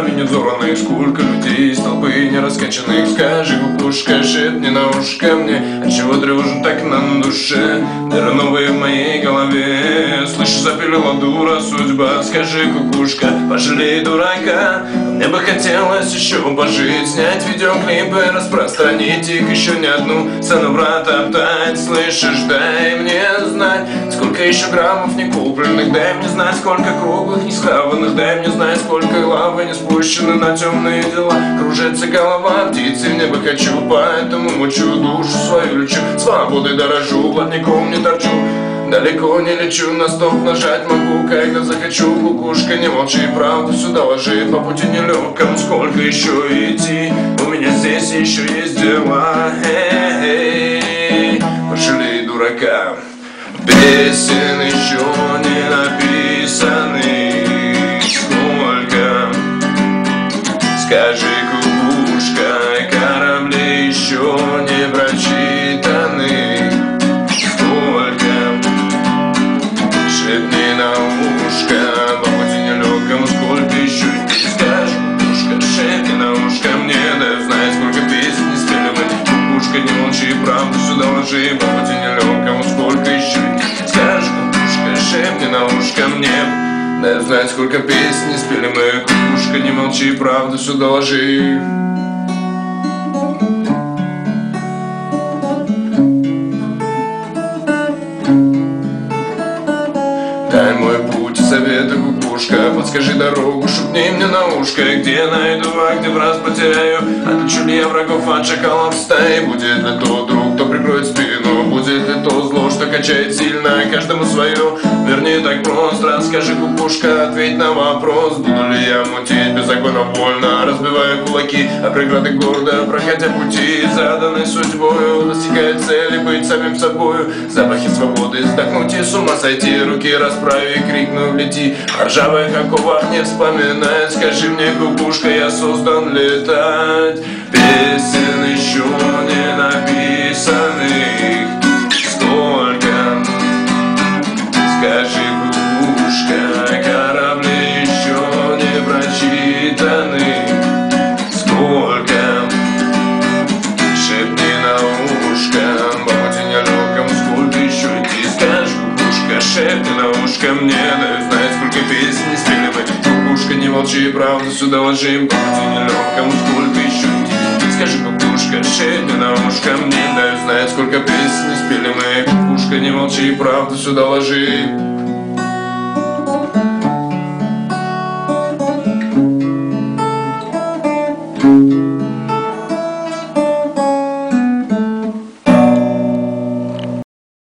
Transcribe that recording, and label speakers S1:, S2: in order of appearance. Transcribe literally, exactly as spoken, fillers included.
S1: глазами невзоранных. Сколько людей из толпы не раскачанных. Скажи, кукушка, шепни на ушко мне, отчего тревожно так на душе? Дыры новые в моей голове, слышишь, запилила дура судьба. Скажи, кукушка, пожалей дурака, мне бы хотелось еще пожить, снять видеоклипы, распространить их, еще не одну цену врат топтать. Слышишь, дай мне знать, сколько еще граммов не купленных, дай мне знать, сколько круглых не схаванных, дай мне знать, сколько главы не спущены на темные дела. Кружится голова, птицы в небо хочу, поэтому мучу душу свою лечу, свободой дорожу, плотником не торчу. Далеко не лечу, на стоп нажать могу, когда захочу. Кукушка, не молчи, правду сюда ложи, по пути нелегкому сколько еще идти, у меня здесь еще есть дела. Эй, пожалей дурака. Песен еще не написанных сколько, скажи, кукушка, кораблей еще не прочитаны сколько. Шепни на ушко, по пути нелегкому сколько еще идти. Скажи, кукушка, шепни на ушко мне, дай знать, сколько песен не спели мы. Кукушка, не молчи, правду сюда ложи, по пути нелегкому сколько еще идти. Скажи, кукушка, шепни на ушко мне, дай знать, сколько песен не спели мы. Кукушка, не молчи, правду сюда ложи. Дай мой путь, советы, кукушка, подскажи дорогу, шепни мне на ушко, где найду, а где в раз потеряю. Отличу ли я врагов от шакалов стаи? Будет ли тот друг, кто прикроет спину? Будет ли то зло, что качает сильно? Каждому свое, вернее так просто. Расскажи, кукушка, ответь на вопрос. Буду ли я мутить беззаконно больно, разбивая кулаки, а преграды гордо, проходя пути, заданной судьбою, достигая цели, быть самим собою. Запахи свободы, вздохнуть и с ума сойти, руки расправи и крикну лети. О ржавых оковах не вспоминать. Скажи мне, кукушка, я создан летать. Песен еще не написанных сколько, скажи, кукушка, корабли еще не прочитаны сколько. Шепни на ушко, по пути нелегкому сколько еще идти. Скажи, кукушка, шепни на ушко мне, дай знать, сколько песен не спели мы. Кукушка, не молчи, правду сюда ложим, по пути нелегкому сколько еще идти. Скажи, кукушка, шепни на ушко мне, дай знать, сколько песен не спели мы. Кукушка, не молчи, правду сюда ложи.